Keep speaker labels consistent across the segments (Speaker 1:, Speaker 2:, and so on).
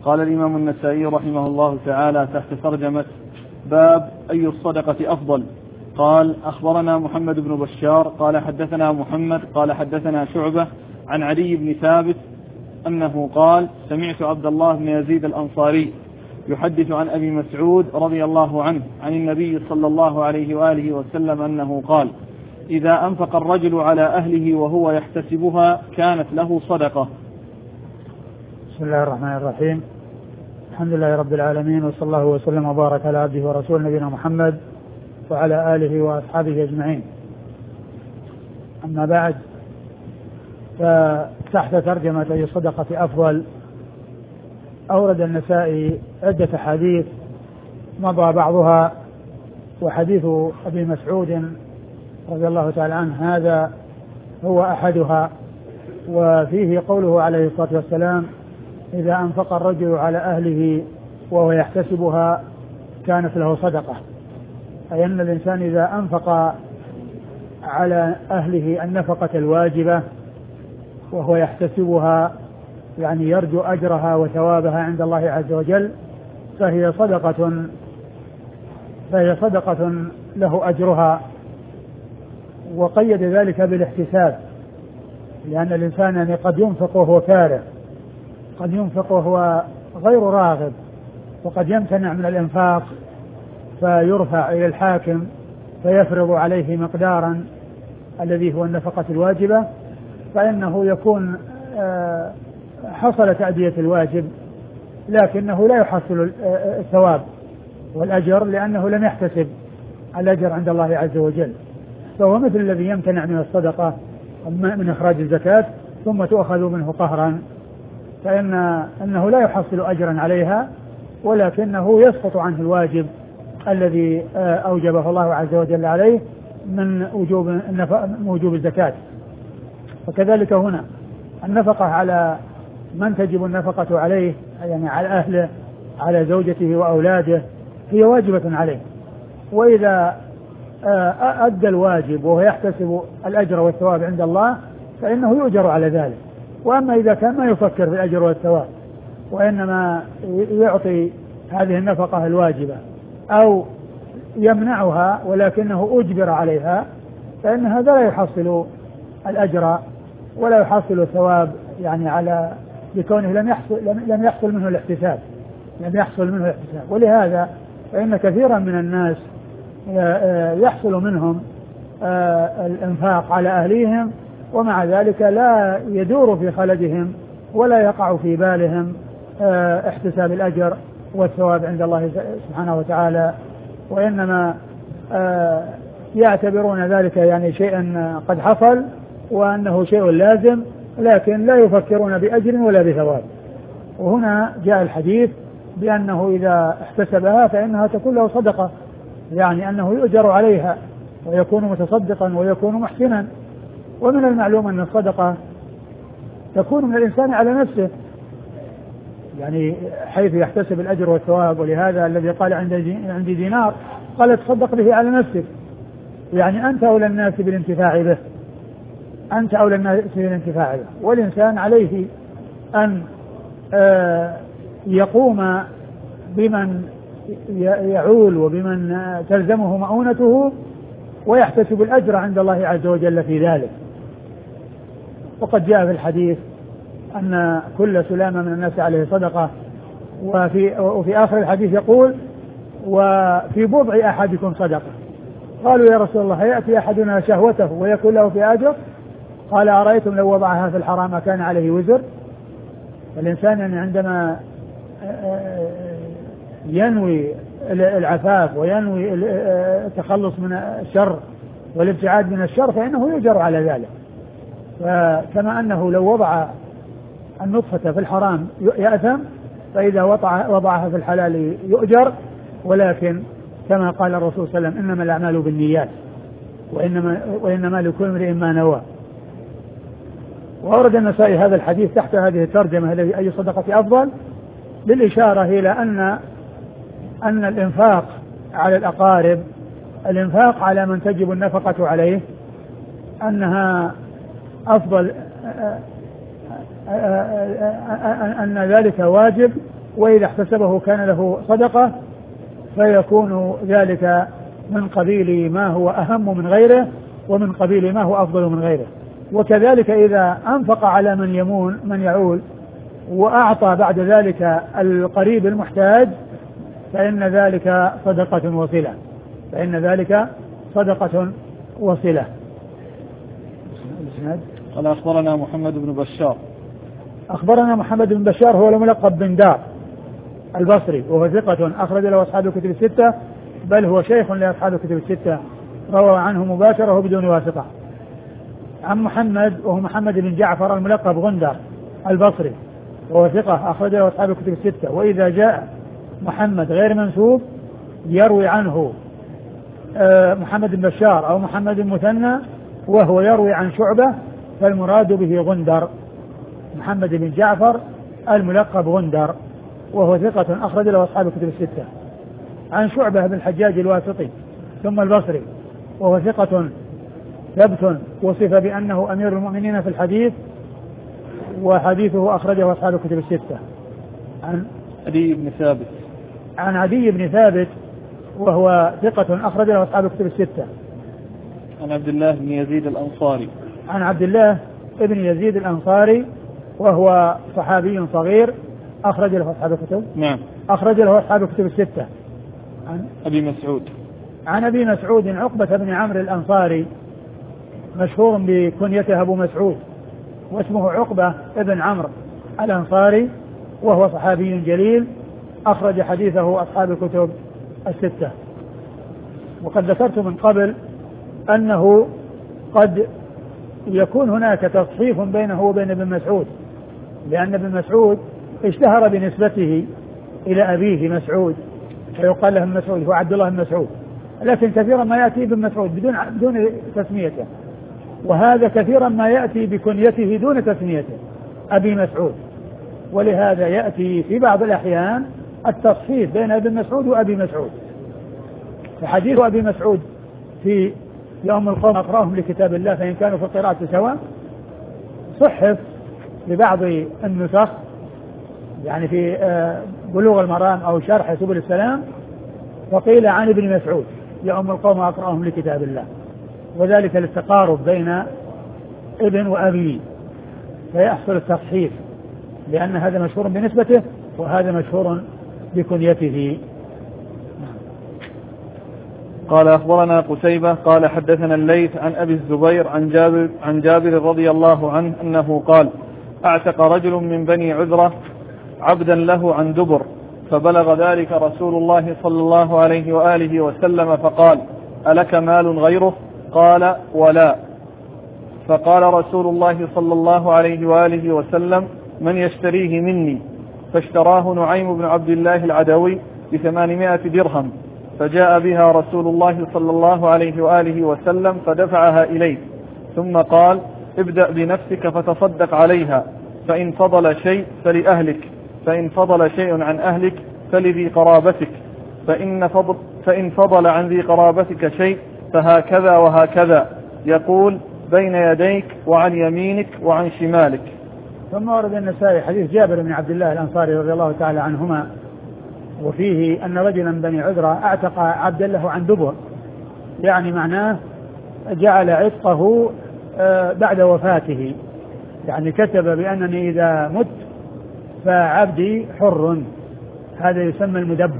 Speaker 1: قال الإمام النسائي رحمه الله تعالى تحت ترجمة باب أي الصدقة أفضل. قال أخبرنا محمد بن بشار قال حدثنا محمد قال حدثنا شعبة عن علي بن ثابت أنه قال سمعت عبد الله بن يزيد الأنصاري يحدث عن أبي مسعود رضي الله عنه عن النبي صلى الله عليه وآله وسلم أنه قال إذا أنفق الرجل على أهله وهو يحتسبها كانت له صدقة.
Speaker 2: بسم الله الرحمن الرحيم. الحمد لله رب العالمين، وصلى الله وسلم وبارك على عبده ورسوله نبينا محمد وعلى آله وأصحابه أجمعين. أما بعد، فتحت ترجمة أي الصدقة أفضل أورد النسائي عدة حديث مضى بعضها، وحديث أبي مسعود رضي الله تعالى عنه هذا هو أحدها، وفيه قوله عليه الصلاة والسلام إذا أنفق الرجل على أهله وهو يحتسبها كانت له صدقة، أي أن الإنسان إذا أنفق على أهله النفقة الواجبة وهو يحتسبها يعني يرجو أجرها وثوابها عند الله عز وجل فهي صدقة له أجرها. وقيد ذلك بالاحتساب، لأن الإنسان يعني قد ينفق وهو كاره، قد ينفق وهو غير راغب، وقد يمتنع من الإنفاق فيرفع إلى الحاكم فيفرض عليه مقدارا الذي هو النفقة الواجبة، فإنه يكون حصل تأدية الواجب لكنه لا يحصل الثواب والأجر لأنه لم يحتسب الأجر عند الله عز وجل. فهو مثل الذي يمتنع من الصدقة من إخراج الزكاة ثم تؤخذ منه قهرا، فإنه لا يحصل أجرا عليها ولكنه يسقط عنه الواجب الذي أوجبه الله عز وجل عليه من وجوب الزكاة. وكذلك هنا النفقة على من تجب النفقة عليه، يعني على أهله، على زوجته وأولاده، هي واجبة عليه، وإذا أدى الواجب وهو يحتسب الأجر والثواب عند الله فإنه يؤجر على ذلك. وأما إذا كان ما يفكر في الأجر والثواب وإنما يعطي هذه النفقة الواجبة أو يمنعها ولكنه أجبر عليها فإن هذا لا يحصل الأجر ولا يحصل الثواب، يعني على بكونه لم يحصل منه الاحتساب. ولهذا فإن كثيرا من الناس يحصل منهم الإنفاق على أهليهم ومع ذلك لا يدور في خلدهم ولا يقع في بالهم احتساب الأجر والثواب عند الله سبحانه وتعالى، وإنما يعتبرون ذلك يعني شيئا قد حصل وأنه شيء لازم، لكن لا يفكرون بأجر ولا بثواب. وهنا جاء الحديث بأنه إذا احتسبها فإنها تكون له صدقة، يعني أنه يؤجر عليها ويكون متصدقا ويكون محسنا. ومن المعلوم أن الصدقة تكون من الإنسان على نفسه، يعني حيث يحتسب الأجر والثواب. ولهذا الذي قال عندي دينار قال تصدق به على نفسك، يعني أنت أولى الناس بالانتفاع به، والإنسان عليه أن يقوم بمن يعول وبمن تلزمه مؤونته ويحتسب الأجر عند الله عز وجل في ذلك. وقد جاء في الحديث أن كل سلامة من الناس عليه صدقة، وفي آخر الحديث يقول وفي بضع أحدكم صدقة. قالوا يا رسول الله يأتي أحدنا شهوته ويكون له في أجر؟ قال أرأيتم لو وضعها في الحرام كان عليه وزر. الإنسان يعني عندما ينوي العفاف وينوي التخلص من الشر والابتعاد من الشر فإنه يؤجر على ذلك. فكما أنه لو وضع النطفة في الحرام يأثم، فإذا وضعها في الحلال يؤجر. ولكن كما قال الرسول صلى الله عليه وسلم إنما الأعمال بالنيات وإنما لكل امرئ ما نوى. وأورد النسائي هذا الحديث تحت هذه الترجمة الذي أي صدقة أفضل للإشارة إلى أن الإنفاق على الأقارب، الإنفاق على من تجب النفقة عليه، أنها أفضل، أن ذلك واجب وإذا احتسبه كان له صدقة، فيكون ذلك من قبيل ما هو أهم من غيره ومن قبيل ما هو أفضل من غيره. وكذلك إذا أنفق على من يعول وأعطى بعد ذلك القريب المحتاج فإن ذلك صدقة وصلة.
Speaker 1: قال أخبرنا محمد بن بشار.
Speaker 2: أخبرنا محمد بن بشار هو الملقب بن دار البصري، وهو ثقة أخرج له أصحاب الكتب الستة، بل هو شيخ لأصحاب الكتب الستة، روى عنه مباشرة بدون واسطة. عن محمد وهو محمد بن جعفر الملقب غندر البصري، وهو ثقة أخرج له أصحاب الكتب الستة. وإذا جاء محمد غير منسوب يروي عنه محمد بن بشار أو محمد المثنى وهو يروي عن شعبة، فالمراد به غندر، محمد بن جعفر الملقب غندر، وهو ثقة أخرج له أصحاب الكتب الستة. عن شعبة بن الحجاج الواسطي ثم البصري، وهو ثقة ثبت وصف بأنه أمير المؤمنين في الحديث، وحديثه أخرجه أصحاب الكتب الستة. عن عدي بن ثابت وهو ثقة أخرجه أصحاب الكتب الستة.
Speaker 1: عن عبد الله بن يزيد الأنصاري.
Speaker 2: عن عبد الله بن يزيد الأنصاري وهو صحابي صغير أخرج له أصحاب الكتب.
Speaker 1: نعم.
Speaker 2: أخرج له أصحاب الكتب الستة.
Speaker 1: عن أبي مسعود.
Speaker 2: عن أبي مسعود عقبة بن عمرو الأنصاري، مشهور بكنيته أبو مسعود، واسمه عقبة بن عمرو الأنصاري، وهو صحابي جليل أخرج حديثه أصحاب الكتب الستة. وقد ذكرت من قبل أنه قد يكون هناك تصحيف بينه وبين ابن مسعود، لأن ابن مسعود اشتهر بنسبته إلى أبيه مسعود، فيقال له مسعود، هو عبد الله بن مسعود، لكن كثيرا ما يأتي ابن مسعود بدون تسميته، وهذا كثيرا ما يأتي بكنيته دون تسميته أبي مسعود، ولهذا يأتي في بعض الأحيان التصحيف بين ابن مسعود وأبي مسعود. فحديث أبي مسعود في يوم القوم أقرأهم لكتاب الله فإن كانوا في القراءة سواء صحف لبعض النسخ، يعني في بلوغ المرام أو شرح سبل السلام، وقيل عن ابن مسعود يوم القوم أقرأهم لكتاب الله، وذلك للتقارب بين ابن وأبي، فيحصل التصحيف، لأن هذا مشهور بنسبته وهذا مشهور بكنيته.
Speaker 1: قال أخبرنا قتيبة قال حدثنا الليث عن أبي الزبير عن جابر رضي الله عنه أنه قال: أعتق رجل من بني عذرة عبدا له عن دبر، فبلغ ذلك رسول الله صلى الله عليه وآله وسلم فقال: ألك مال غيره؟ قال: ولا. فقال رسول الله صلى الله عليه وآله وسلم: من يشتريه مني؟ فاشتراه نعيم بن عبد الله العدوي ب800 درهم، فجاء بها رسول الله صلى الله عليه وآله وسلم فدفعها إليه، ثم قال: ابدأ بنفسك فتصدق عليها، فإن فضل شيء فلأهلك، فإن فضل شيء عن أهلك فلذي قرابتك، فإن فضل عن ذي قرابتك شيء فهكذا وهكذا، يقول: بين يديك وعن يمينك وعن شمالك.
Speaker 2: ثم ورد النسائي حديث جابر بن عبد الله الأنصاري رضي الله تعالى عنهما، وفيه أن رجلا من بني عذرة أعتق عبدا له عن دبر، يعني معناه جعل عتقه بعد وفاته، يعني كتب بأنني إذا مت فعبدي حر، هذا يسمى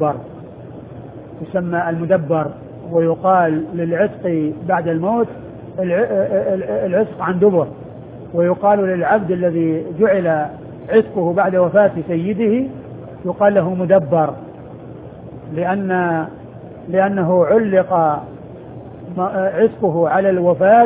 Speaker 2: المدبر، ويقال للعتق بعد الموت العتق عن دبر، ويقال للعبد الذي جعل عتقه بعد وفاة سيده يقال له مدبر، لأنه علق عتقه على الوفاة،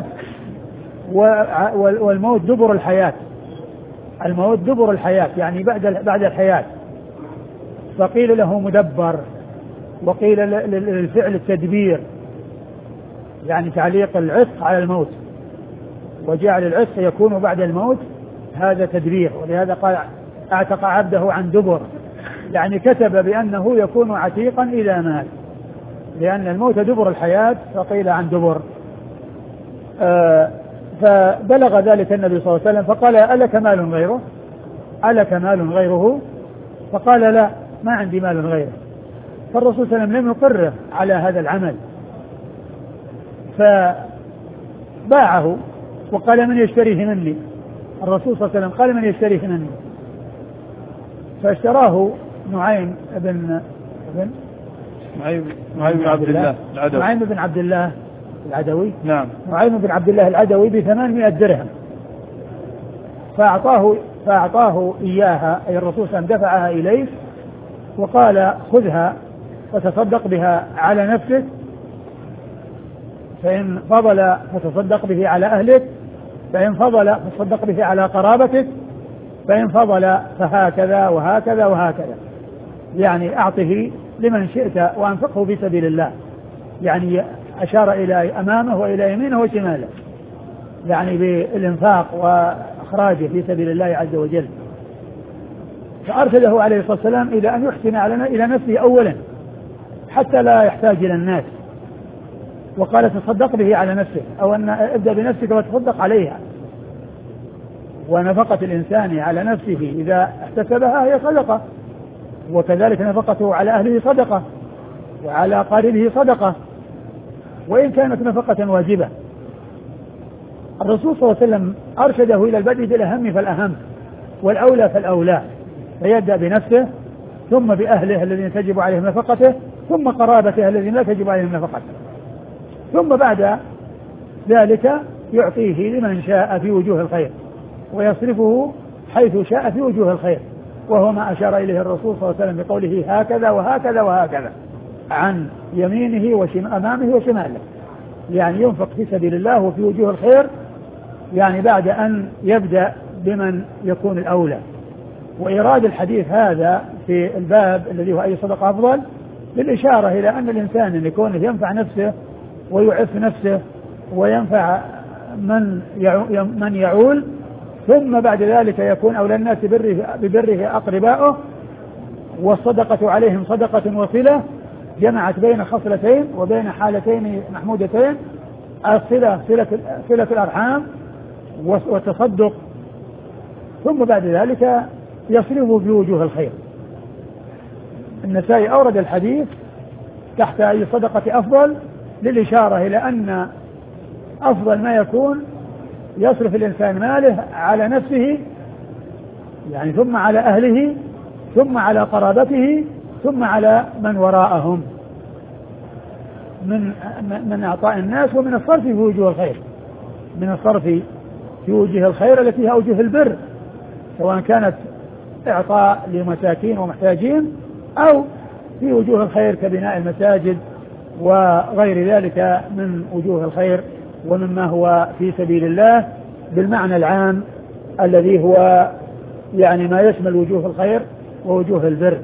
Speaker 2: والموت دبر الحياة، الموت دبر الحياة يعني بعد الحياة، فقيل له مدبر، وقيل للفعل التدبير، يعني تعليق العتق على الموت، وجعل العتق يكون بعد الموت، هذا تدبير، ولهذا قال: اعتق عبده عن دبر، يعني كتب بأنه يكون عتيقا إذا مات، لأن الموت دبر الحياة، فقيل عن دبر. فبلغ ذلك النبي صلى الله عليه وسلم فقال: ألك مال غيره؟ فقال لا، ما عندي مال غيره. فالرسول صلى الله عليه وسلم لم يقره على هذا العمل، فباعه وقال من يشتريه مني. الرسول صلى الله عليه وسلم قال من يشتريه مني، فاشتراه نعيم بن عبد الله العدوي. نعيم بن عبد الله العدوي.
Speaker 1: نعم.
Speaker 2: نعيم بن عبد الله العدوي ب800 درهم، فأعطاه إياها، أي الرسول صلى الله عليه وسلم دفعها إليه وقال خذها وتصدق بها على نفسك، فإن فضل فتصدق به على أهلك، فإن فضل فتصدق به على قرابتك، فإن فضل فهكذا وهكذا وهكذا، يعني أعطه لمن شئت وأنفقه في سبيل الله. يعني أشار إلى أمامه وإلى يمينه وشماله، يعني بالإنفاق وإخراجه في سبيل الله عز وجل. فأرشده عليه الصلاة والسلام إلى أن يحسن إلى نفسه أولا حتى لا يحتاج إلى الناس، وقال تصدق به على نفسك، أو أن ابدأ بنفسك وتصدق عليها. ونفقة الإنسان على نفسه إذا احتسبها هي صدقة، وكذلك نفقته على أهله صدقة، وعلى قاربه صدقة، وإن كانت نفقة واجبة. الرسول صلى الله عليه وسلم أرشده إلى البدء بالأهم فالأهم، والأولى فالأولى، فيبدأ بنفسه ثم بأهله الذين تجب عليهم نفقته، ثم قرابته الذين لا تجب عليهم نفقته، ثم بعد ذلك يعطيه لمن شاء في وجوه الخير، ويصرفه حيث شاء في وجوه الخير، وهو ما أشار إليه الرسول صلى الله عليه وسلم بقوله هكذا وهكذا وهكذا، عن يمينه أمامه وشماله، يعني ينفق في سبيل الله وفي وجوه الخير، يعني بعد أن يبدأ بمن يكون الأولى. وإيراد الحديث هذا في الباب الذي هو أي صدقة أفضل للإشارة إلى أن الإنسان أن يكون ينفع نفسه ويعف نفسه وينفع من يعول، ثم بعد ذلك يكون أولى الناس ببره أقرباؤه، والصدقة عليهم صدقة وصلة، جمعت بين خصلتين وبين حالتين محمودتين، صلة الأرحام والتصدق، ثم بعد ذلك يصرفه في وجوه الخير. النسائي أورد الحديث تحت أي صدقة أفضل للإشارة إلى أن أفضل ما يكون يصرف الإنسان ماله على نفسه، يعني ثم على أهله، ثم على قرابته، ثم على من وراءهم من أعطاء الناس، ومن الصرف في وجوه الخير، من الصرف في وجوه الخير التي هي أوجه البر، سواء كانت إعطاء لمساكين ومحتاجين أو في وجوه الخير كبناء المساجد وغير ذلك من وجوه الخير ومما هو في سبيل الله بالمعنى العام الذي هو يعني ما يشمل وجوه الخير ووجوه البر.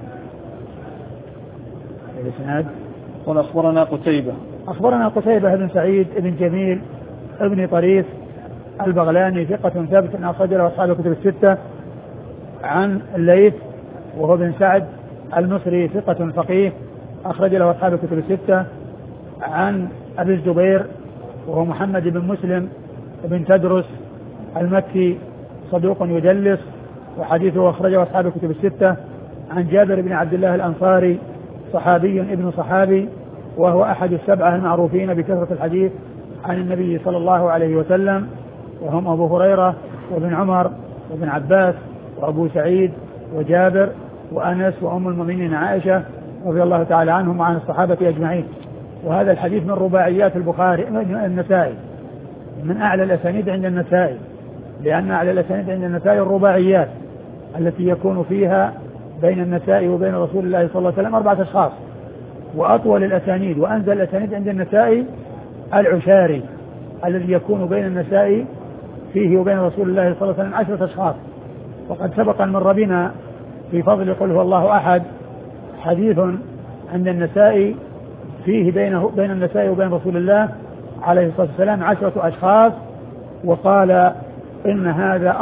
Speaker 2: الإسناد
Speaker 1: قال أخبرنا
Speaker 2: قتيبة بن سعيد بن جميل ابن طريف البغلاني ثقة ثابت أخرج له أصحاب الكتب الستة، عن الليث وهو بن سعد المصري ثقة فقيه أخرج له أصحاب الكتب الستة، عن أبي الزبير وهو محمد بن مسلم بن تدرس المكي صدوق يدلس وحديثه أخرجه أصحاب الكتب الستة، عن جابر بن عبد الله الأنصاري صحابي ابن صحابي وهو أحد السبعة المعروفين بكثرة الحديث عن النبي صلى الله عليه وسلم، وهم أبو هريرة وابن عمر وابن عباس وأبو سعيد وجابر وأنس وأم المؤمنين عائشة رضي الله تعالى عنهم وعن الصحابة أجمعين. وهذا الحديث من رباعيات البخاري النسائي، من أعلى الأسانيد عند النسائي، لأن أعلى الأسانيد عند النسائي الرباعيات التي يكون فيها بين النسائي وبين رسول الله صلى الله عليه وسلم 4 أشخاص، وأطول الأسانيد وأنزل الأسانيد عند النسائي العشاري الذي يكون بين النسائي فيه وبين رسول الله صلى الله عليه وسلم 10 أشخاص. وقد سبق أن مر بنا في فضل قل هو الله أحد حديث عند النسائي فيه بين النسائي وبين رسول الله عليه الصلاة والسلام 10 أشخاص، وقال إن هذا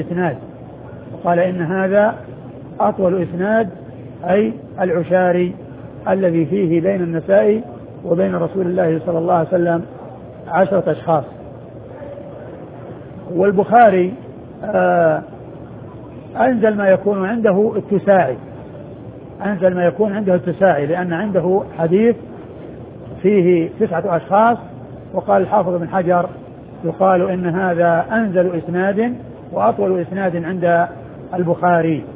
Speaker 2: أطول إسناد أي العشاري الذي فيه بين النسائي وبين رسول الله صلى الله عليه وسلم 10 أشخاص. والبخاري أنزل ما يكون عنده التساعي، أنزل ما يكون عنده التساعي، لأن عنده حديث فيه 9 أشخاص، وقال الحافظ بن حجر يقال إن هذا أنزل إسناد وأطول إسناد عند البخاري،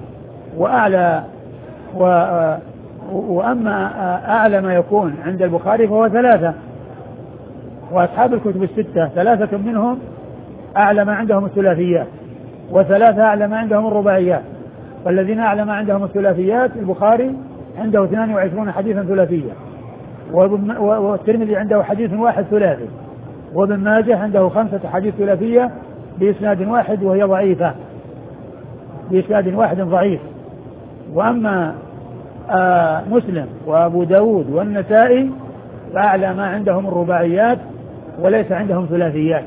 Speaker 2: وأما أعلى ما يكون عند البخاري فهو 3، وأصحاب الكتب الستة 3 منهم أعلى ما عندهم الثلاثيات، و3 أعلى ما عندهم الرباعيات. والذين أعلى ما عندهم الثلاثيات البخاري عنده 22 حديثا ثلاثية، والترمذي عنده حديث واحد ثلاثي، وابن ماجه عنده 5 حديث ثلاثية بإسناد واحد وهي ضعيفة، بإسناد واحد ضعيف. وأما مسلم وأبو داود والنسائي فأعلى ما عندهم الرباعيات وليس عندهم ثلاثيات.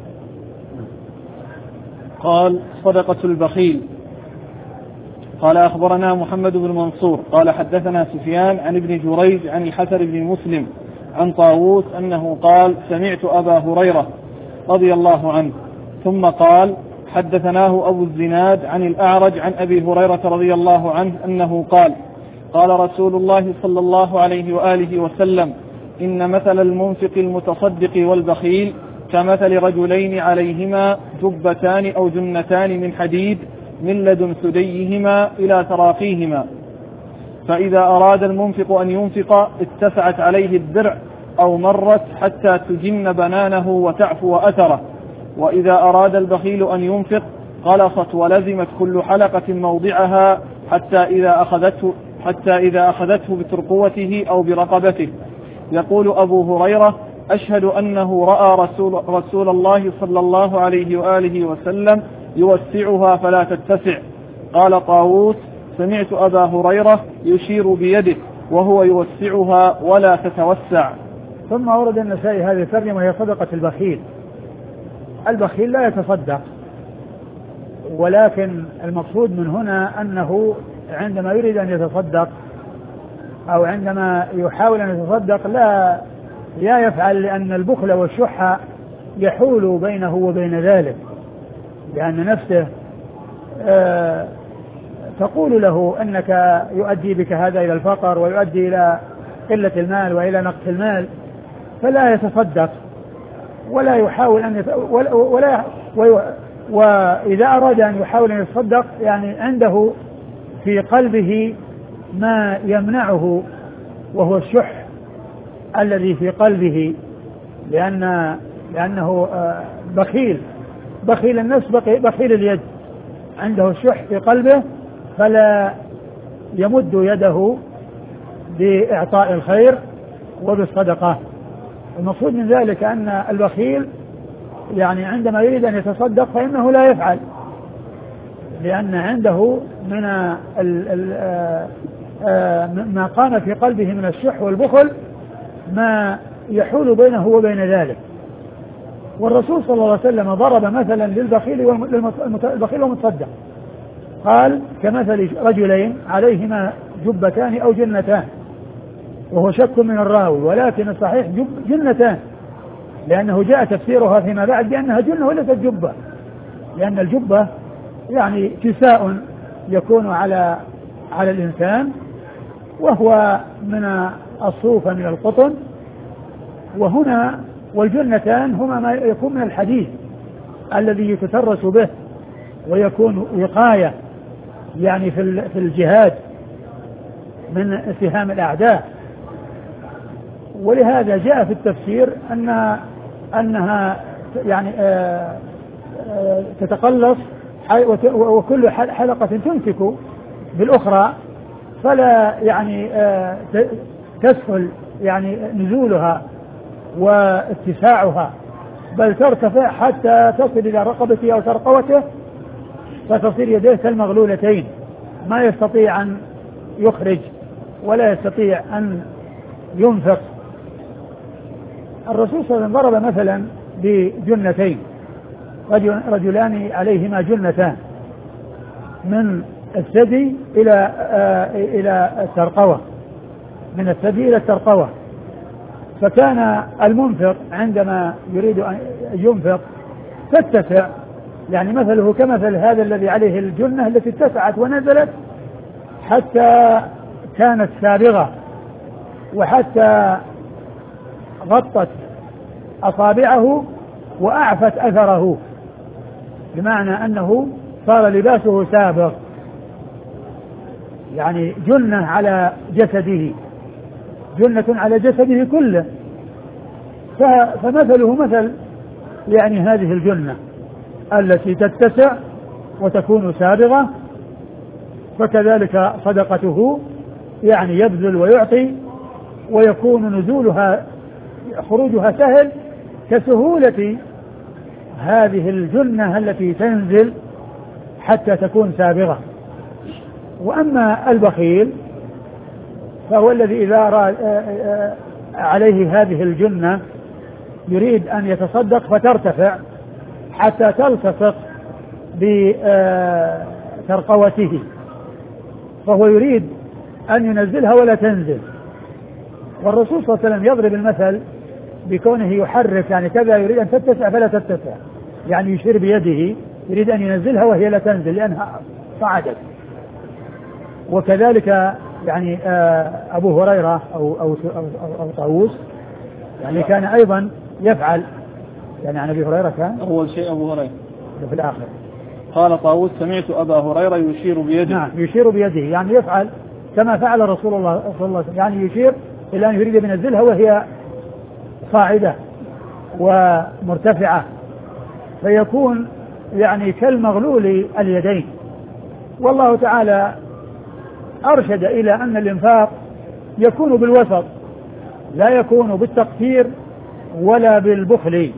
Speaker 1: قال صدقة البخيل. قال أخبرنا محمد بن منصور قال حدثنا سفيان عن ابن جريج عن الحسن بن مسلم عن طاووس أنه قال سمعت أبا هريرة رضي الله عنه، ثم قال حدثناه أبو الزناد عن الأعرج عن أبي هريرة رضي الله عنه أنه قال قال رسول الله صلى الله عليه وآله وسلم إن مثل المنفق المتصدق والبخيل كمثل رجلين عليهما جبتان أو جنتان من حديد من لدن ثديهما إلى تراقيهما، فإذا أراد المنفق أن ينفق اتسعت عليه الدرع أو مرت حتى تجن بنانه وتعفو أثره، وإذا أراد البخيل أن ينفق قلصت ولزمت كل حلقة موضعها حتى إذا أخذته بترقوته أو برقبته. يقول أبو هريرة أشهد أنه رأى رسول الله صلى الله عليه وآله وسلم يوسعها فلا تتسع. قال طاووس سمعت أبا هريرة يشير بيده وهو يوسعها ولا تتوسع.
Speaker 2: ثم أورد النسائي هذه الترجمة وهي صدقة البخيل. البخيل لا يتصدق، ولكن المقصود من هنا أنه عندما يريد أن يتصدق أو عندما يحاول أن يتصدق لا يفعل، لأن البخل والشح يحول بينه وبين ذلك، لأن نفسه تقول له أنك يؤدي بك هذا إلى الفقر ويؤدي إلى قلة المال وإلى نقص المال، فلا يتصدق ولا يحاول أن وإذا أراد أن يحاول أن يتصدق يعني عنده في قلبه ما يمنعه، وهو الشح الذي في قلبه، لأنه بخيل النفس بخيل اليد، عنده الشح في قلبه فلا يمد يده بإعطاء الخير وبالصدقة. المقصود من ذلك أن البخيل يعني عندما يريد أن يتصدق فإنه لا يفعل، لأن عنده من ما قام في قلبه من الشح والبخل ما يحول بينه وبين ذلك. والرسول صلى الله عليه وسلم ضرب مثلا للبخيل والمتصدق، قال كمثل رجلين عليهما جبتان أو جنتان، وهو شك من الراوي، ولكن الصحيح جنتان، لأنه جاء تفسيرها فيما بعد بأنها جنة وليست جبة، لأن الجبة يعني كساء يكون على الإنسان، وهو من الصوفة من القطن، وهنا والجنتان هما ما يكون من الحديد الذي يتترس به ويكون وقاية يعني في الجهاد من اتهام الأعداء. ولهذا جاء في التفسير أنها يعني تتقلص وكل حلقة تمسك بالأخرى، فلا يعني تسهل يعني نزولها واتساعها، بل ترتفع حتى تصل إلى رقبته أو ترقوته، فتصير يديه كالمغلولتين، ما يستطيع أن يخرج ولا يستطيع أن ينفق. الرسول صلى الله عليه وسلم ضرب مثلا بجنتين، رجلان عليهما جنتان من الثدي إلى الترقوة، من الثدي إلى الترقوة. فكان المنفق عندما يريد أن ينفق تتسع، يعني مثله كمثل هذا الذي عليه الجنة التي اتسعت ونزلت حتى كانت سابغة وحتى غطت أصابعه وأعفت أثره، بمعنى أنه صار لباسه سابغ، يعني جنة على جسده، جنة على جسده كله. فمثله مثل يعني هذه الجنة التي تتسع وتكون سابغة، فكذلك صدقته يعني يبذل ويعطي، ويكون نزولها خروجها سهل كسهولة هذه الجنة التي تنزل حتى تكون سابغة. وأما البخيل فهو الذي إذا عليه هذه الجنة يريد أن يتصدق فترتفع حتى تلتصق بترقوته، فهو يريد أن ينزلها ولا تنزل. والرسول صلى الله عليه وسلم يضرب المثل بكونه يحرك، يعني كذا يريد أن تتسع فلا تتسع، يعني يشير بيده يريد أن ينزلها وهي لا تنزل لأنها صعدت. وكذلك يعني أبو هريرة أو طاووس يعني كان أيضا يفعل، يعني عن أبي هريرة كان
Speaker 1: أول شيء أبو هريرة
Speaker 2: في الآخر
Speaker 1: قال طاووس سمعت أبا هريرة يشير بيده.
Speaker 2: نعم يشير بيده، يعني يفعل كما فعل رسول الله صلى الله عليه وسلم، يعني يشير إلى أن يريد أن ينزلها وهي صاعدة ومرتفعة، فيكون يعني كالمغلول اليدين. والله تعالى أرشد إلى أن الإنفاق يكون بالوسط، لا يكون بالتقتير ولا بالبخل،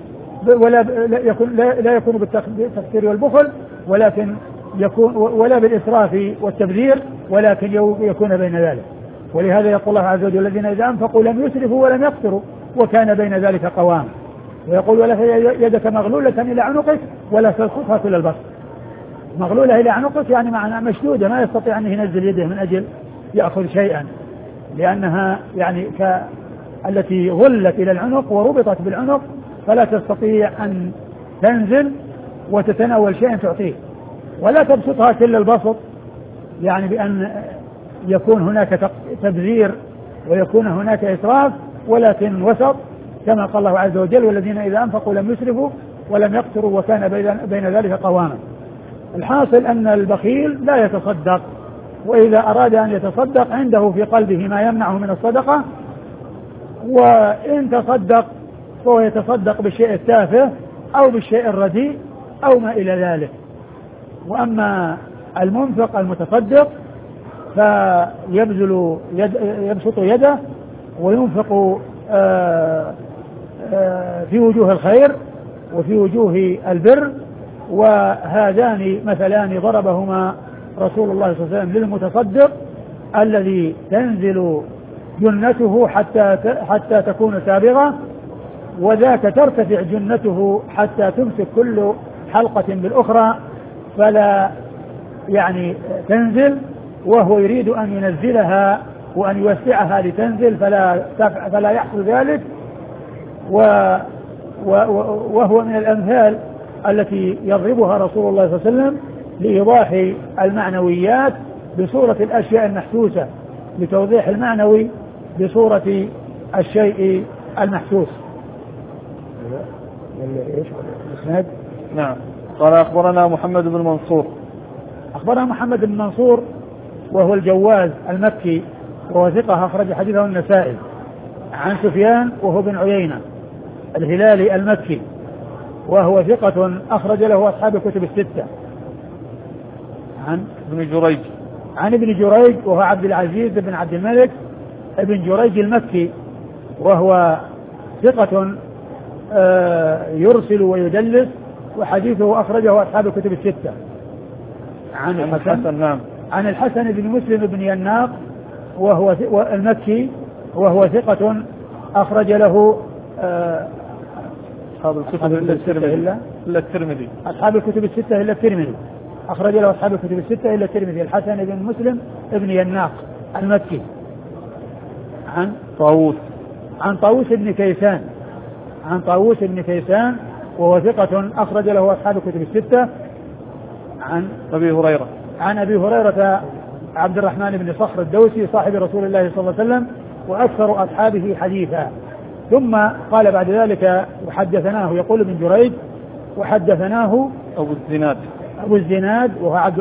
Speaker 2: لا يكون بالتقتير والبخل، ولكن يكون ولا بالإسراف والتبذير، ولكن يكون بين ذلك. ولهذا يقول الله عز وجل الذين إذا أنفقوا لم يسرفوا ولم يقتروا وكان بين ذلك قوام. ويقول ولا يدك مغلولة إلى عنقك ولا تبسطها كل البسط. مغلولة إلى عنقك يعني معناها مشدودة، ما يستطيع أن ينزل يده من أجل يأخذ شيئا، لأنها يعني التي غلت إلى العنق وربطت بالعنق فلا تستطيع أن تنزل وتتناول شيئا تعطيه. ولا تبسطها كل البسط، يعني بأن يكون هناك تبذير ويكون هناك إسراف، ولكن وسط كما قال الله عز وجل والذين إذا أنفقوا لم يسرفوا ولم يقتروا وكان بين ذلك قواما. الحاصل أن البخيل لا يتصدق، وإذا أراد أن يتصدق عنده في قلبه ما يمنعه من الصدقة، وإن تصدق فهو يتصدق بالشيء التافه أو بالشيء الرديء أو ما إلى ذلك. وأما المنفق المتصدق يبسط يده وينفق في وجوه الخير وفي وجوه البر. وهذان مثلان ضربهما رسول الله صلى الله عليه وسلم للمتصدق الذي تنزل جنته حتى تكون سابغة، وذاك ترتفع جنته حتى تمسك كل حلقة بالأخرى فلا يعني تنزل، وهو يريد أن ينزلها وأن يوسعها لتنزل فلا يحصل ذلك. وهو من الأمثال التي يضربها رسول الله صلى الله عليه وسلم لإيضاح المعنويات بصورة الأشياء المحسوسة، لتوضيح المعنوي بصورة الشيء المحسوس.
Speaker 1: نعم. قال أخبرنا محمد بن منصور.
Speaker 2: أخبرنا محمد بن منصور وهو الجواز المكي وهو ثقة أخرج حديثه النسائي، عن سفيان وهو بن عيينة الهلالي المكي وهو ثقة أخرج له أصحاب الكتب الستة. عن ابن جريج وهو عبد العزيز بن عبد الملك ابن جريج المكي وهو ثقة يرسل ويدلس وحديثه أخرجه أصحاب الكتب الستة. عن الحسن
Speaker 1: نعم.
Speaker 2: عن الحسن بن مسلم بن يناق وهو المكي وهو ثقة أخرج له
Speaker 1: أصحاب الكتب إلا الترمذي.
Speaker 2: أصحاب الكتب الستة إلا الترمذي، أخرج له أصحاب الكتب الستة إلا الترمذي. الحسن بن مسلم بن يناق المكي. عن طاووس بن كيسان وهو ثقة أخرج له أصحاب الكتب الستة. عن أبي هريرة عبد الرحمن بن صخر الدوسي صاحب رسول الله صلى الله عليه وسلم وأكثر أصحابه حديثا. ثم قال بعد ذلك وحدثناه، يقول ابن جريج وحدثناه أبو الزناد وهو عبد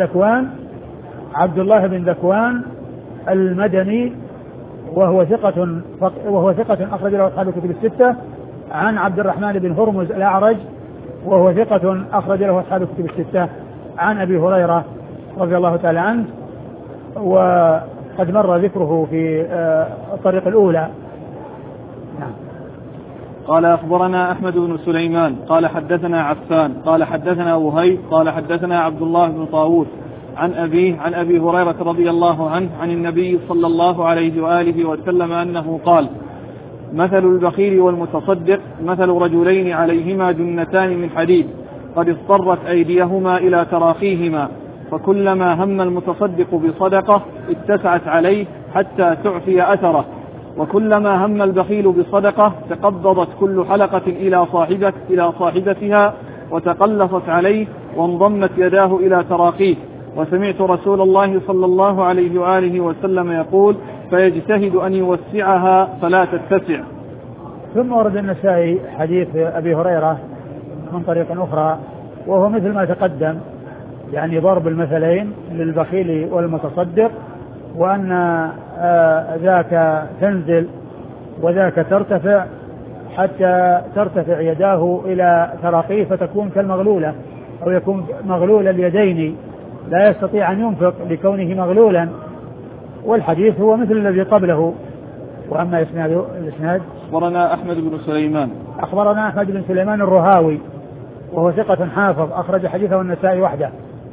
Speaker 2: الله بن ذكوان المدني وهو ثقة أخرج له أصحاب الكتب الستة، عن عبد الرحمن بن هرمز الأعرج وهو ثقة أخرج له أصحاب الكتب الستة، عن أبي هريرة رضي الله تعالى عنه، وقد مر ذكره في الطريق الأولى. نعم.
Speaker 1: قال أخبرنا أحمد بن سليمان قال حدثنا عفان قال حدثنا وهيب قال حدثنا عبد الله بن طاووس عن أبيه عن أبي هريرة رضي الله عنه عن النبي صلى الله عليه وآله وسلم أنه قال: مثل البخيل والمتصدق مثل رجلين عليهما جنتان من حديد قد اضطرت أيديهما إلى تراخيهما، فكلما هم المتصدق بصدقة اتسعت عليه حتى تعفي أثره، وكلما هم البخيل بصدقة تقبضت كل حلقة إلى صاحبتها وتقلصت عليه وانضمت يداه إلى تراخيه. وسمعت رسول الله صلى الله عليه وآله وسلم يقول: فيجتهد أن يوسعها فلا تتسع.
Speaker 2: ثم ورد النسائي حديث أبي هريرة من طريق أخرى وهو مثل ما تقدم، يعني ضرب المثلين للبخيل والمتصدق، وأن ذاك تنزل وذاك ترتفع حتى ترتفع يداه إلى تراقيه فتكون كالمغلولة أو يكون مغلول اليدين لا يستطيع أن ينفق لكونه مغلولا. والحديث هو مثل الذي قبله. وأما الإسناد
Speaker 1: أخبرنا أحمد بن
Speaker 2: سليمان الرهاوي وهو ثقة حافظ أخرج حديثه النسائي وحده.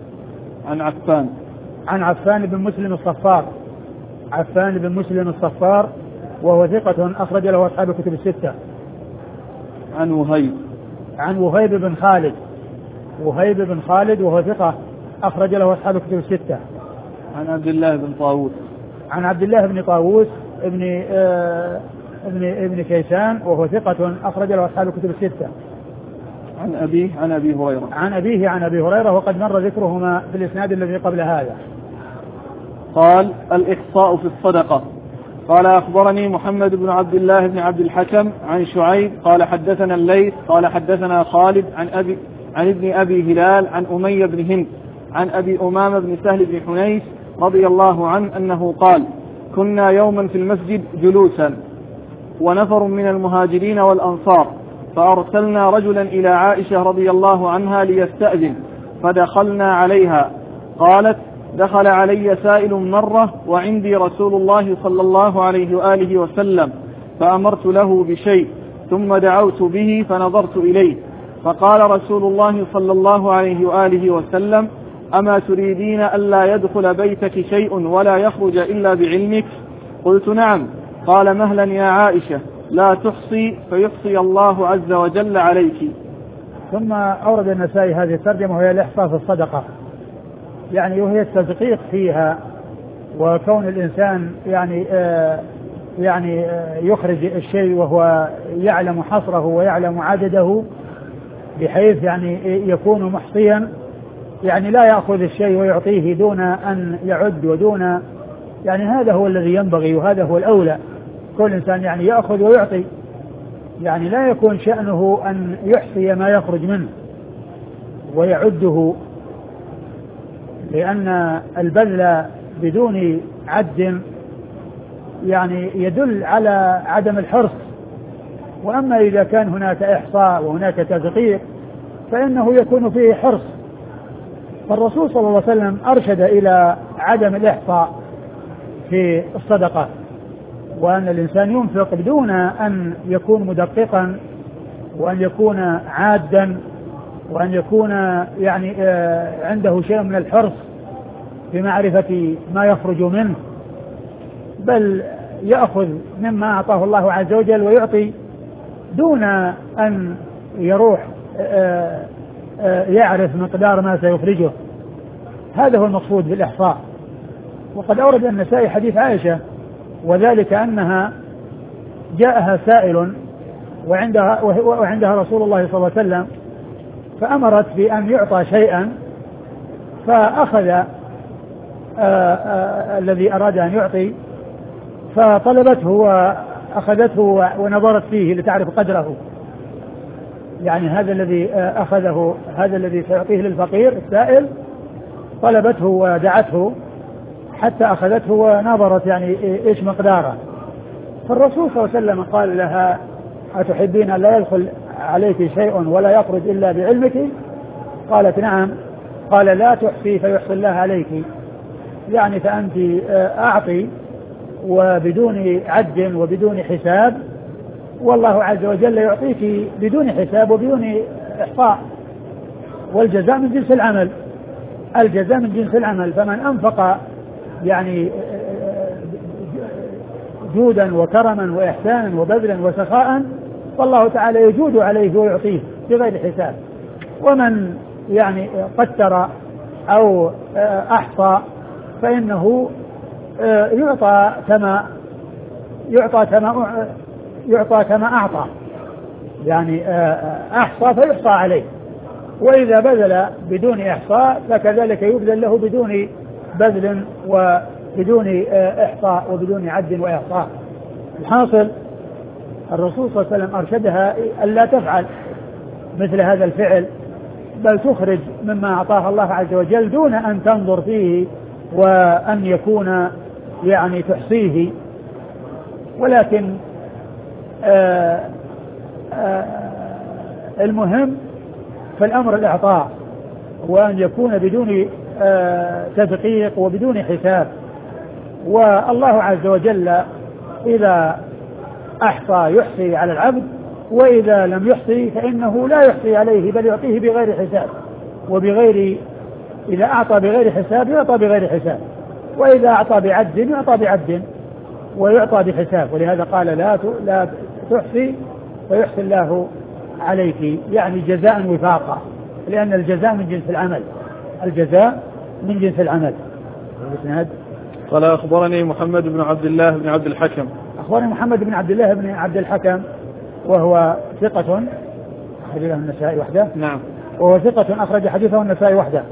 Speaker 2: عن عفان بن مسلم الصفار وهو ثقة أخرج له أصحاب الكتب الستة. عن وهيب بن خالد وهو ثقة أخرج له أصحاب الكتب الستة.
Speaker 1: عن عبد الله بن طاووس
Speaker 2: ابن كيسان وهو ثقة أخرج له أصحاب الكتب الستة.
Speaker 1: عن أبيه عن أبي هريرة
Speaker 2: وقد مر ذكرهما في الإسناد الذي قبل هذا.
Speaker 1: قال: الإحصاء في الصدقة. قال: أخبرني محمد بن عبد الله بن عبد الحكم عن شعيب قال حدثنا الليث قال حدثنا خالد عن ابن أبي هلال عن أمية بن هند عن أبي أمامة بن سهل بن حنيف رضي الله عنه أنه قال: كنا يوما في المسجد جلوسا ونفر من المهاجرين والأنصار، فأرسلنا رجلا إلى عائشة رضي الله عنها ليستأذن، فدخلنا عليها. قالت: دخل علي سائل مرة وعندي رسول الله صلى الله عليه وآله وسلم، فأمرت له بشيء ثم دعوت به فنظرت إليه، فقال رسول الله صلى الله عليه وآله وسلم: أما تريدين ألا يدخل بيتك شيء ولا يخرج إلا بعلمك؟ قلت: نعم. قال: مهلا يا عائشة، لا تحصي فيحصي الله عز وجل عليك.
Speaker 2: ثم أورد النسائي هذه الترجمة وهي الإحصاء في الصدقة، يعني وهي التدقيق فيها، وكون الإنسان يعني يخرج الشيء وهو يعلم حصره ويعلم عدده، بحيث يعني يكون محصيا، يعني لا يأخذ الشيء ويعطيه دون أن يعد ودون، يعني هذا هو الذي ينبغي وهذا هو الأولى. كل إنسان يعني يأخذ ويعطي، يعني لا يكون شأنه أن يحصي ما يخرج منه ويعده، لأن البذل بدون عد يعني يدل على عدم الحرص. وأما إذا كان هناك إحصاء وهناك تدقيق فإنه يكون فيه حرص. فالرسول صلى الله عليه وسلم أرشد إلى عدم الإحصاء في الصدقة، وأن الإنسان ينفق بدون أن يكون مدققا، وأن يكون عادا، وأن يكون يعني عنده شيء من الحرص في معرفة ما يخرج منه، بل يأخذ مما أعطاه الله عز وجل ويعطي دون أن يروح يعرف مقدار ما سيخرجه. هذا هو المقصود بالإحصاء. وقد أورد النسائي حديث عائشة، وذلك أنها جاءها سائل وعندها رسول الله صلى الله عليه وسلم، فأمرت بأن يعطى شيئا، فأخذ الذي أراد أن يعطي، فطلبته وأخذته ونظرت فيه لتعرف قدره، يعني هذا الذي أخذه، هذا الذي سيعطيه للفقير السائل، طلبته ودعته حتى أخذته ونظرت يعني إيش مقداره. فالرسول صلى الله عليه وسلم قال لها: أتحبين أن لا يدخل عليك شيء ولا يخرج إلا بعلمك؟ قالت: نعم. قال: لا تحصي فيحصي الله عليك، يعني فأنت أعطي وبدون عد وبدون حساب، والله عز وجل يعطيك بدون حساب وبدون إحصاء، والجزاء من جنس العمل، الجزاء من جنس العمل. فمن أنفق يعني جودا وكرما وإحسانا وبذلا وسخاء فالله تعالى يجود عليه ويعطيه بغير حساب. ومن يعني قتر أو أحصى فإنه يعطى كما أعطى، يعني أحصى فيحصى عليه، وإذا بذل بدون إحصاء فكذلك يبذل له بدون بذل وبدون إحصاء وبدون عد وإحصاء. الحاصل الرسول صلى الله عليه وسلم أرشدها ألا تفعل مثل هذا الفعل، بل تخرج مما أعطاها الله عز وجل دون أن تنظر فيه وأن يكون يعني تحصيه، ولكن المهم في الأمر الإعطاء، وأن يكون بدون تدقيق وبدون حساب. والله عز وجل إذا أحصى يحصي على العبد، وإذا لم يحصي فإنه لا يحصي عليه بل يعطيه بغير حساب وبغير، إذا أعطى بغير حساب يعطى بغير حساب، وإذا أعطى بعد يعطى بعد ويعطى بحساب. ولهذا قال: لا تحصي فيحصي الله عليك، يعني جزاء وفاقا، لأن الجزاء من جنس العمل، الجزاء من جنس العمل.
Speaker 1: قال: أخبرني محمد بن عبد الله بن عبد الحكم.
Speaker 2: أخبرني محمد بن عبد الله بن عبد الحكم وهو ثقة أخرج له النسائي وحده.
Speaker 1: نعم.
Speaker 2: وهو ثقة أخرج حديثه النسائي وحده.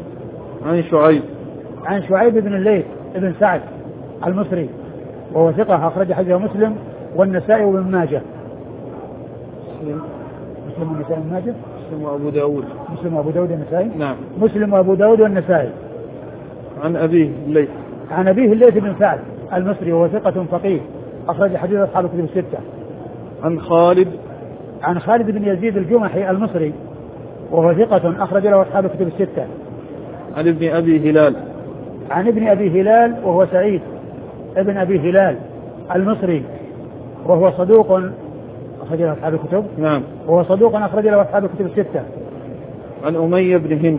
Speaker 2: عن شعيب بن الليث بن سعد المصري وهو ثقة أخرج حديثه مسلم والنسائي وابن ماجه. مسلم والنسائي وابن ماجه.
Speaker 1: مسلم وأبو داود.
Speaker 2: مسلم وأبو داود والنسائي.
Speaker 1: نعم.
Speaker 2: مسلم وأبو داود والنسائي.
Speaker 1: عن أبيه الليث.
Speaker 2: عن أبيه الليث بن سعد المصري وهو ثقة فقيه أخرج حديث أصحاب الكتب الستة. عن خالد بن يزيد الجمحي المصري وهو ثقة أخرج له أصحاب الكتب الستة.
Speaker 1: عن ابن أبي هلال وهو سعيد ابن أبي هلال المصري وهو صدوق أخرج له أصحاب الكتب. نعم.
Speaker 2: وهو صدوق أخرج له أصحاب الكتب الستة.
Speaker 1: عن أمية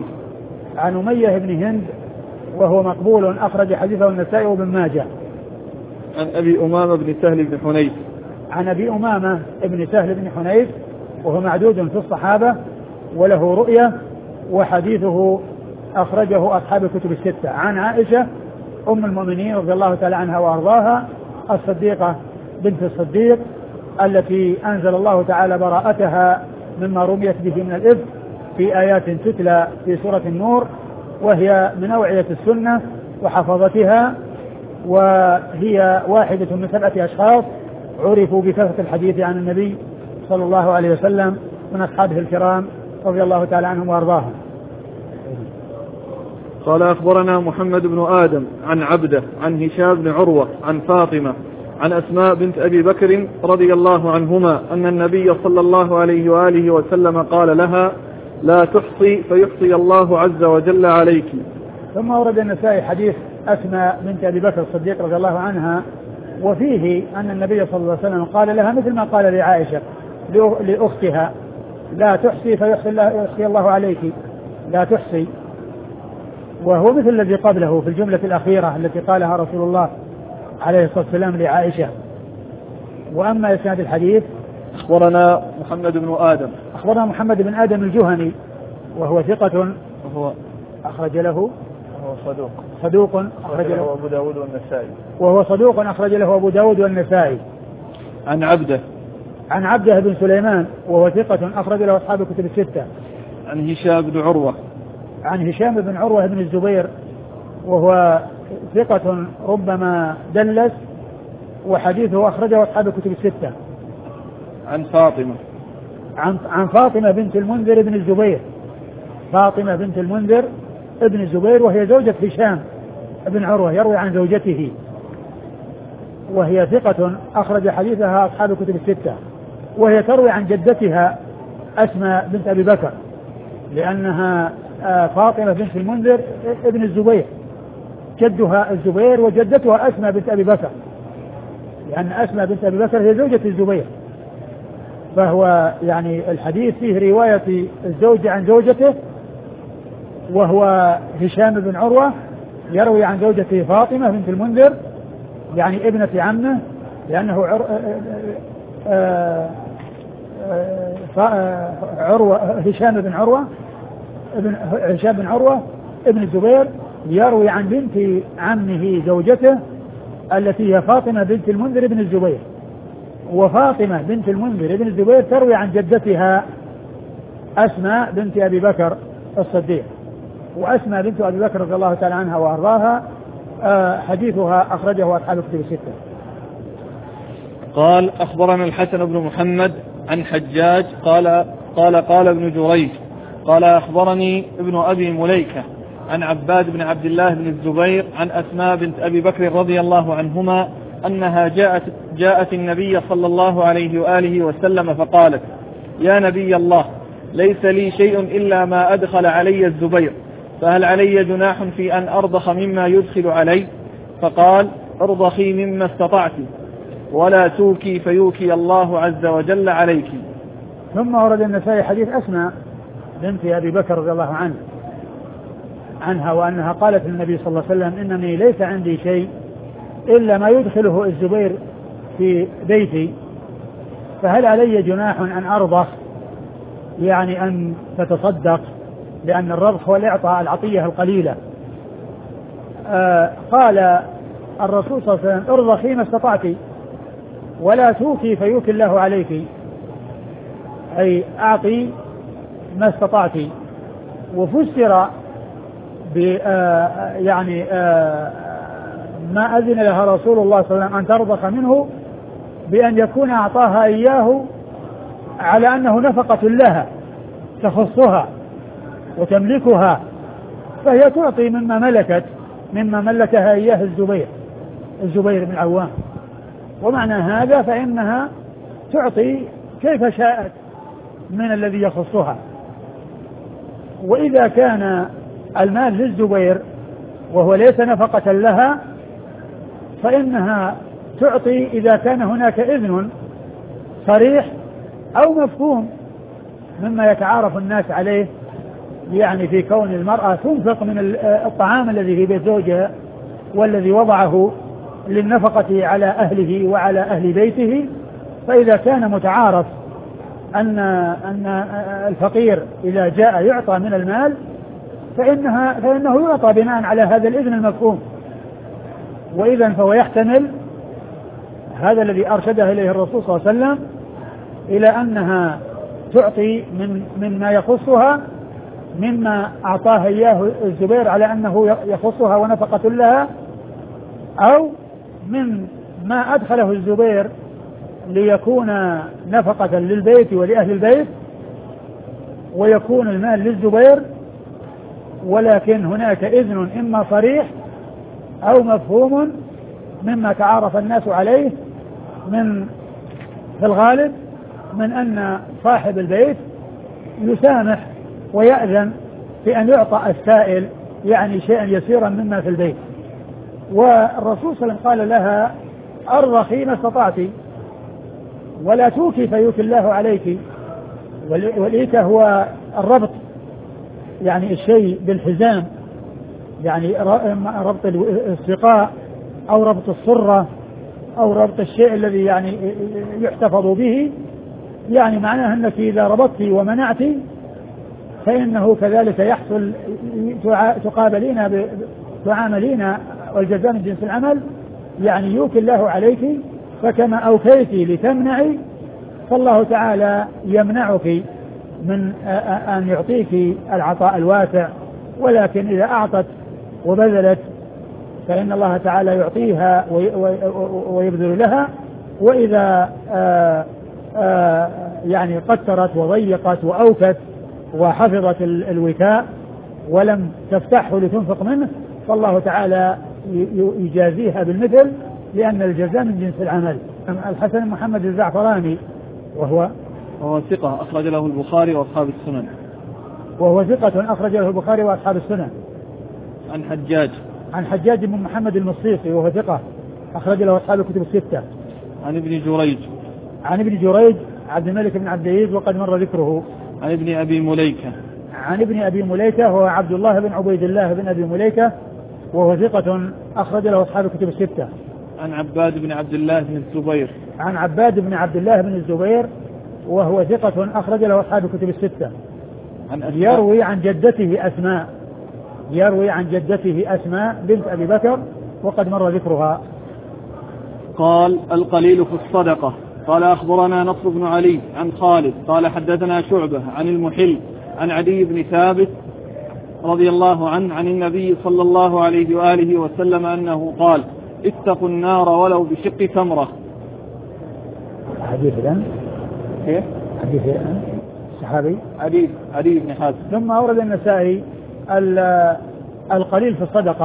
Speaker 1: بن هند وهو مقبول أخرج حديثه النسائي وابن ماجه. عن أبي أمامة بن سهل بن حنيف.
Speaker 2: عن أبي أمامة بن سهل بن حنيف وهو معدود في الصحابة وله رؤية، وحديثه أخرجه أصحاب الكتب الستة. عن عائشة أم المؤمنين رضي الله تعالى عنها وأرضاها الصديقة بنت الصديق التي أنزل الله تعالى براءتها مما رميت به من الإفك في آيات تتلى في سورة النور، وهي من أوعية السنة وحفظتها، وهي واحدة من 7 أشخاص عرفوا بكثرة الحديث عن النبي صلى الله عليه وسلم من أصحابه الكرام رضي الله تعالى عنهم وأرضاهم.
Speaker 1: قال: أخبرنا محمد بن آدم عن عبده عن هشام بن عروة عن فاطمة عن أسماء بنت أبي بكر رضي الله عنهما أن النبي صلى الله عليه وآله وسلم قال لها: لا تحصي فيحصي الله عز وجل عليك.
Speaker 2: ثم ورد النسائي حديث أسماء بنت أبي بكر الصديق رضي الله عنها، وفيه أن النبي صلى الله عليه وسلم قال لها مثل ما قال لعائشة لأختها: لا تحصي فيحصي الله عليك، لا تحصي. وهو مثل الذي قبله في الجملة الأخيرة التي قالها رسول الله عليه الصلاة والسلام لعائشة. وأما إسناد الحديث:
Speaker 1: أخبرنا محمد بن آدم
Speaker 2: الجهني وهو ثقة
Speaker 1: وهو
Speaker 2: أخرج له
Speaker 1: صدوق أخرج له أبو داود والنسائي.
Speaker 2: وهو صدوق أخرج له أبو داود والنسائي.
Speaker 1: عن
Speaker 2: عبده بن سليمان وهو ثقة أخرج له أصحاب الكتب الستة.
Speaker 1: عن هشام بن عروة
Speaker 2: بن الزبير وهو ثقة ربما دلس، وحديثه أخرجه أصحاب الكتب الستة.
Speaker 1: عن فاطمة،
Speaker 2: عن فاطمة بنت المنذر بن الزبير، فاطمة بنت المنذر ابن الزبير، وهي زوجة هشام بن عروة، يروي عن زوجته، وهي ثقة أخرج حديثها أصحاب الكتب الستة. وهي تروي عن جدتها أسماء بنت أبي بكر، لأنها فاطمة بنت المنذر ابن الزبير، جدها الزبير وجدتها أسماء بنت أبي بكر، لأن أسماء بنت أبي بكر هي زوجة الزبير. فهو يعني الحديث فيه رواية الزوج عن زوجته، وهو هشام بن عروة يروي عن زوجته فاطمة بنت المنذر يعني ابنة عمه، لأنه هشام بن عروة ابن الزبير يروي عن بنت عمه زوجته التي هي فاطمة بنت المنذر بن الزبير، وفاطمة بنت المنذر بن الزبير تروي عن جدتها أسماء بنت أبي بكر الصديق. وأسماء بنت أبي بكر رضي الله تعالى عنها وأرضاها حديثها أخرجه أصحاب الكتب الستة.
Speaker 1: قال أخبرنا الحسن بن محمد عن حجاج قال ابن جريج قال أخبرني ابن أبي مليكة عن عباد بن عبد الله بن الزبير عن أسماء بنت أبي بكر رضي الله عنهما أنها جاءت النبي صلى الله عليه وآله وسلم فقالت: يا نبي الله، ليس لي شيء إلا ما أدخل علي الزبير، فهل علي جناح في أن أرضخ مما يدخل علي؟ فقال: ارضخي مما استطعت، ولا توكي فيوكي الله عز وجل عليك.
Speaker 2: ثم ورد النسائي حديث أسماء بنت أبي بكر رضي الله عنها وأنها قالت للنبي صلى الله عليه وسلم: إنني ليس عندي شيء إلا ما يدخله الزبير في بيتي، فهل علي جناح أن أرضخ، يعني أن تتصدق، لأن الرضخ هو الإعطاء العطية القليلة. قال الرسول صلى الله عليه وسلم: ارضخي ما استطعت، ولا توكي فيوكي الله عليك، أي أعطي ما استطعت. وفسر يعني ما أذن لها رسول الله صلى الله عليه وسلم أن ترضخ منه بأن يكون أعطاها إياه على أنه نفقة لها تخصها وتملكها، فهي تعطي مما ملكها إياه الزبير بن العوام. ومعنى هذا فإنها تعطي كيف شاءت من الذي يخصها. وإذا كان المال للزبير وهو ليس نفقة لها فإنها تعطي إذا كان هناك إذن صريح أو مفهوم مما يتعارف الناس عليه، يعني في كون المرأة تنفق من الطعام الذي في بيت زوجها والذي وضعه للنفقة على أهله وعلى أهل بيته. فإذا كان متعارف أن الفقير إذا جاء يعطى من المال فإنه يعطى بناء على هذا الإذن المفهوم. وإذا فهو يحتمل هذا الذي أرشده إليه الرسول صلى الله عليه وسلم إلى أنها تعطي مما يخصها مما أعطاها إياه الزبير على أنه يخصها ونفقة لها، أو من ما أدخله الزبير ليكون نفقة للبيت ولأهل البيت ويكون المال للزبير، ولكن هناك إذن إما صريح أو مفهوم مما تعارف الناس عليه في الغالب من أن صاحب البيت يسامح ويأذن في أن يعطى السائل يعني شيئا يسيرا مما في البيت. والرسول صلى الله عليه وسلم قال لها: أرضخي ما استطعت، ولا توكي فيوكي الله عليك. والإيكة هو الربط، يعني الشيء بالحزام، يعني ربط السقاء أو ربط الصرة أو ربط الشيء الذي يعني يحتفظ به، يعني معناه أنك إذا ربطت ومنعت فإنه كذلك يحصل تعاملين والجزاء من جنس العمل، يعني يوكي الله عليك، فكما أوكيت لتمنعي فالله تعالى يمنعك من أن يعطيك العطاء الواسع. ولكن إذا أعطت وبذلت فإن الله تعالى يعطيها ويبذل لها، وإذا يعني قترت وضيقت وأوكت وحفظت الوكاء ولم تفتحه لتنفق منه فالله تعالى يجازيها بالمثل، لأن الجزاء من جنس العمل. الحسن محمد الزعفراني وهو
Speaker 1: ثقة أخرج له البخاري وأصحاب السنن.
Speaker 2: وهو ثقة أخرج له البخاري وأصحاب السنن. عن حجاج بن محمد المصيصي وهو ثقة أخرج له أصحاب الكتب الستة.
Speaker 1: عن ابن جريج
Speaker 2: عبد الملك بن عبد العزيز وقد مر ذكره.
Speaker 1: عن ابن أبي مليكة
Speaker 2: هو عبد الله بن عبيد الله بن أبي مليكة وهو ثقة أخرج له أصحاب الكتب الستة.
Speaker 1: عن عباد بن عبد الله بن الزبير وهو ثقة أخرج له أصحاب الكتب الستة. يروي عن جدته أسماء بنت أبي بكر وقد مر ذكرها. قال القليل في الصدقة. قال أخبرنا نصر بن علي عن خالد قال حدثنا شعبة عن المحل عن عدي بن ثابت رضي الله عنه عن النبي صلى الله عليه وآله وسلم أنه قال اتقوا النار ولو بشق تمرة.
Speaker 2: حديث الصحابي
Speaker 1: عدي بن حاتم.
Speaker 2: ثم أورد النسائي القليل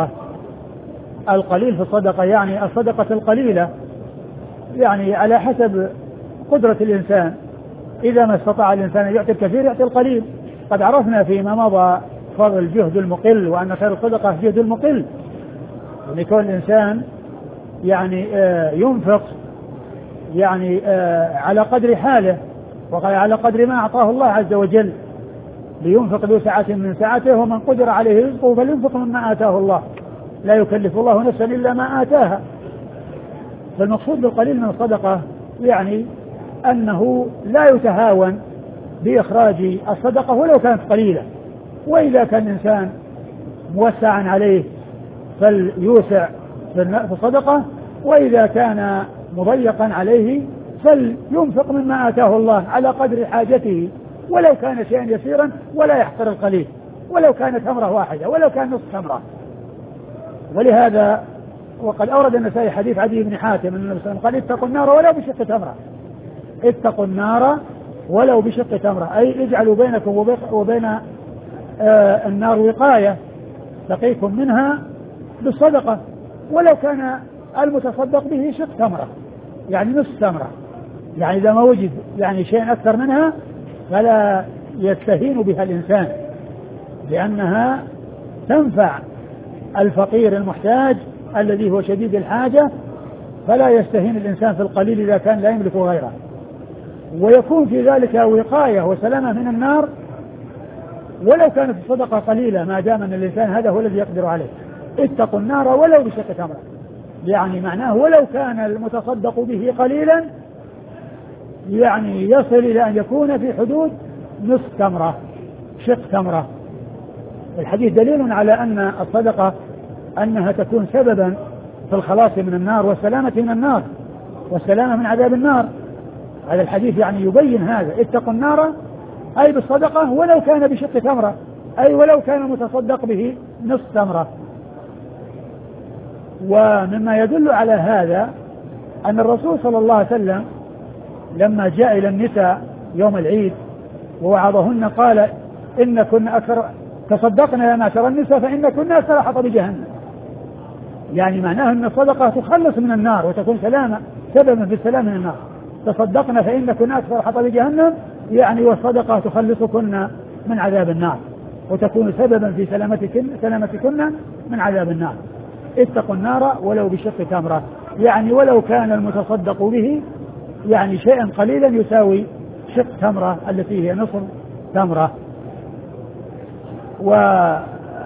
Speaker 2: في الصدقة يعني الصدقة القليلة، يعني على حسب قدرة الإنسان، إذا ما استطاع الإنسان أن يعطي الكثير يعطي القليل. قد عرفنا فيما مضى فضل الجهد المقل وأن خير الصدقة جهد المقل، يعني كل الإنسان يعني ينفق يعني على قدر حاله وعلى قدر ما أعطاه الله عز وجل، لينفق ذو سعة من سعته ومن قدر عليه رزقه فلينفق مما آتاه الله، لا يكلف الله نفسا إلا ما آتاها. فالمقصود بالقليل من الصدقة يعني أنه لا يتهاون بإخراج الصدقة ولو كانت قليلة، وإذا كان الإنسان موسعا عليه فليوسع في الصدقة، وإذا كان مضيقا عليه فلينفق مما آتاه الله على قدر حاجته، ولو كان شيئا يسيرا ولا يحقر القليل، ولو كانت تمرة واحدة ولو كان نصف تمرة. ولهذا وقد أورد النسائي حديث عدي بن حاتم أن النبي صلى الله عليه وسلم قال اتقوا النار ولو بشق تمرة. اتقوا النار ولو بشق تمرة، أي اجعلوا بينكم وبين النار وقاية تقيكم منها بالصدقة، ولو كان المتصدق به شق تمرة يعني نصف تمرة، يعني إذا ما وجد يعني شيء أكثر منها فلا يستهين بها الإنسان، لأنها تنفع الفقير المحتاج الذي هو شديد الحاجة، فلا يستهين الإنسان في القليل إذا كان لا يملك غيره، ويكون في ذلك وقاية وسلامة من النار ولو كانت الصدقة قليلة، ما دام أن الإنسان هذا هو الذي يقدر عليه. اتقوا النار ولو بشق تمرة، يعني معناه ولو كان المتصدق به قليلا يعني يصل إلى أن يكون في حدود نصف تمرة شق تمرة. الحديث دليل على أن الصدقة أنها تكون سببا في الخلاص من النار والسلامة من النار والسلامة من عذاب النار. هذا الحديث يعني يبين هذا، اتقوا النار أي بالصدقة ولو كان بشق تمرة، أي ولو كان المتصدق به نصف تمرة. ومما يدل على هذا أن الرسول صلى الله عليه وسلم لما جاء إلى النساء يوم العيد ووعظهن قال إن كنا أكثر تصدقنا يا معشر النساء فإن كنا أكثر حطب جهنم، يعني معناه أن الصدقة تخلص من النار وتكون سببا في السلام من النار. تصدقنا فإن كنا أكثر حطب جهنم، يعني والصدقة تخلصكن من عذاب النار وتكون سببا في سلامتكن من عذاب النار. اتقوا النار ولو بشق تمرة، يعني ولو كان المتصدق به يعني شيئا قليلا يساوي شق تمرة التي هي نصف تمرة. وجاء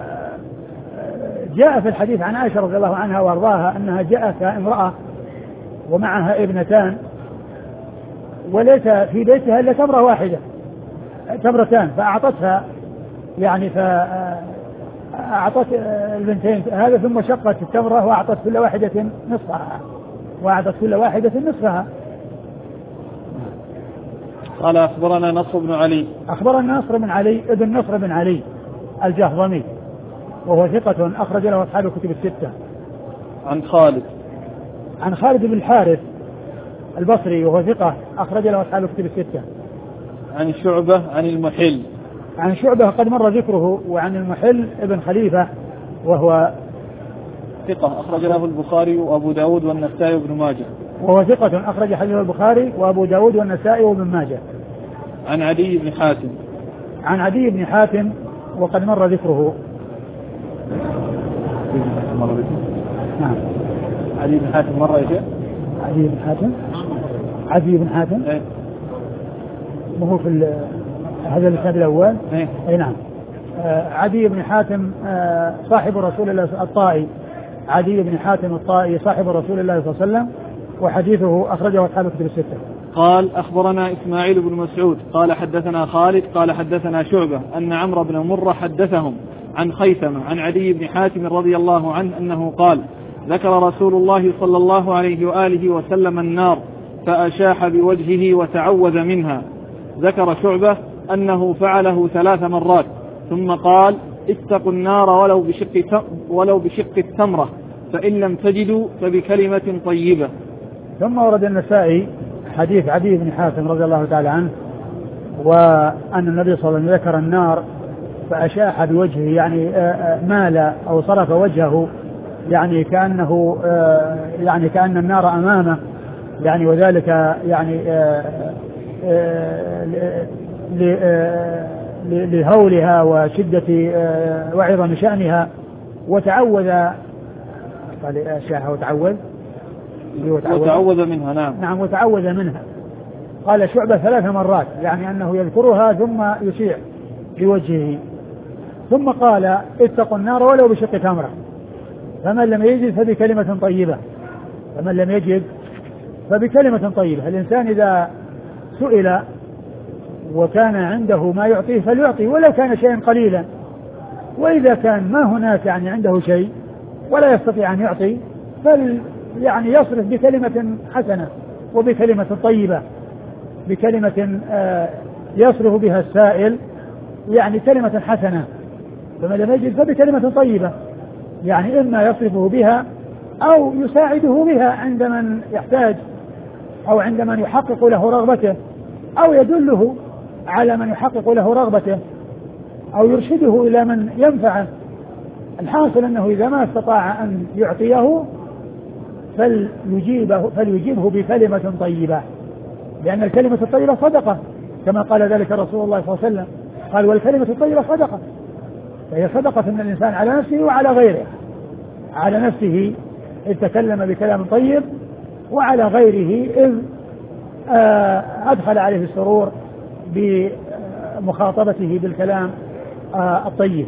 Speaker 2: في الحديث عن عائشة رضي الله عنها وارضاها أنها جاءت امرأة ومعها ابنتان وليس في بيتها إلا تمرة واحدة تمرتان، فأعطتها يعني فأعطت البنتين هذا ثم شقت التمرة وأعطت كل واحدة نصفها.
Speaker 1: قال أخبرنا نصر بن علي
Speaker 2: ابن نصر بن علي الجهضمي وهو ثقة أخرج له أصحاب الكتب الستة. عن خالد بن الحارث البصري وهو ثقة أخرج له أصحاب الكتب الستة.
Speaker 1: عن شعبة عن المحل.
Speaker 2: عن شعبة قد مر ذكره. وعن المحل ابن خليفة وهو
Speaker 1: ثقة أخرج له البخاري وأبو داود والنسائي وابن ماجه.
Speaker 2: وهو ثقة أخرج حديث البخاري وأبو داود والنسائي وابن ماجه.
Speaker 1: عن عدي بن حاتم.
Speaker 2: عن عدي بن حاتم وقد مر ذكره. نعم.
Speaker 1: عدي بن حاتم مرة يا شيخ.
Speaker 2: عدي بن حاتم
Speaker 1: ايه.
Speaker 2: وهو في هذا الكتاب الأول.
Speaker 1: ايه.
Speaker 2: اي نعم. عدي بن حاتم صاحب رسول الله الطائي. عدي بن حاتم الطائي صاحب رسول الله صلى الله عليه وسلم وحديثه أخرجه أصحاب الكتب الستة.
Speaker 1: قال أخبرنا إسماعيل بن مسعود قال حدثنا خالد قال حدثنا شعبة أن عمرو بن مرة حدثهم عن خيثمة عن عدي بن حاتم رضي الله عنه أنه قال ذكر رسول الله صلى الله عليه وآله وسلم النار فأشاح بوجهه وتعوذ منها. ذكر شعبة أنه فعله 3 مرات ثم قال اتقوا النار ولو بشق التمرة فإن لم تجدوا فبكلمة طيبة.
Speaker 2: ثم ورد النسائي حديث عدي بن حاتم رضي الله تعالى عنه وأن النبي صلى الله عليه وسلم ذكر النار فأشاح بوجهه يعني مال أو صرف وجهه يعني كأنه يعني كأن النار أمامه يعني وذلك يعني لهولها وشدة وعظم شأنها وتعوذ قال أشاح
Speaker 1: وتعوذ منها.
Speaker 2: نعم وتعوذ منها. قال شعبة 3 مرات يعني أنه يذكرها ثم يشيع بوجهه ثم قال اتقوا النار ولو بشق تمرة فمن لم يجد فبكلمة طيبة. الإنسان إذا سئل وكان عنده ما يعطيه فليعطي ولو كان شيئا قليلا وإذا كان ما هناك يعني عنده شيء ولا يستطيع أن يعطي يعني يصرف بكلمة حسنة وبكلمة طيبة بكلمة يصرف بها السائل يعني كلمة حسنة. فمن لم يجد فبكلمة طيبة يعني إما يصرفه بها أو يساعده بها عند من يحتاج أو عند من يحقق له رغبته أو يدله على من يحقق له رغبته أو يرشده إلى من ينفعه. الحاصل أنه إذا ما استطاع أن يعطيه فليجيبه بكلمة طيبة لأن الكلمة الطيبة صدقة كما قال ذلك رسول الله صلى الله عليه وسلم قال والكلمة الطيبة صدقة. فهي صدقة من الإنسان على نفسه وعلى غيره. على نفسه إذ تكلم بكلام طيب وعلى غيره إذ أدخل عليه السرور بمخاطبته بالكلام الطيب.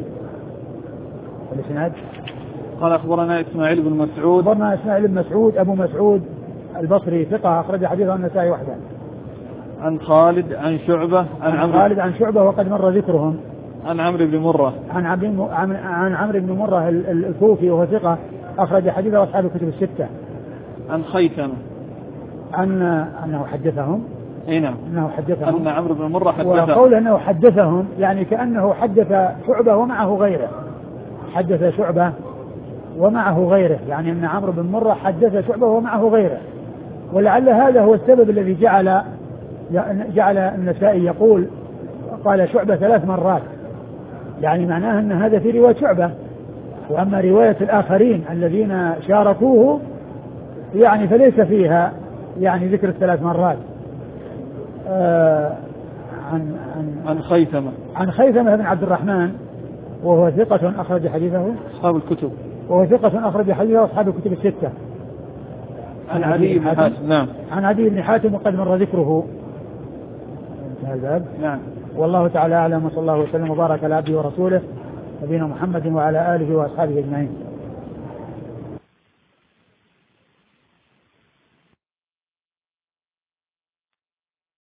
Speaker 1: قال أخبرنا إسماعيل بن مسعود
Speaker 2: أبو مسعود البصري ثقة أخرج حديثه النسائي وحده.
Speaker 1: عن خالد عن شعبة
Speaker 2: عن شعبة وقد مر ذكرهم.
Speaker 1: عن عمرو بن مرة
Speaker 2: عن عمرو بن مرة الكوفي وهو ثقة أخرج حديثه أصحاب الكتب الستة.
Speaker 1: عن خيثمة
Speaker 2: أنه حدثهم.
Speaker 1: نعم.
Speaker 2: أنه حدثهم.
Speaker 1: أن عمرو بن مرة حدثهم.
Speaker 2: وقول أنه حدثهم يعني كأنه حدث شعبة ومعه غيره. حدث شعبة ومعه غيره يعني أن عمرو بن مرة حدث شعبة ومعه غيره. ولعل هذا هو السبب الذي جعل النسائي يقول قال شعبة 3 مرات يعني معناه أن هذا في رواية شعبة. وأما رواية الآخرين الذين شاركوه يعني فليس فيها يعني ذكر 3 مرات. عن خيثمة بن عبد الرحمن وهو ثقة أخرج حديثه
Speaker 1: أصحاب الكتب.
Speaker 2: أصحاب الكتب الستة.
Speaker 1: عن عدي بن حاتم. نعم.
Speaker 2: عن عدي بن حاتم وقد مر ذكره.
Speaker 1: نعم.
Speaker 2: والله تعالى أعلم وصلى الله وسلم وبارك على عبده ورسوله نبينا محمد وعلى آله وأصحابه أجمعين.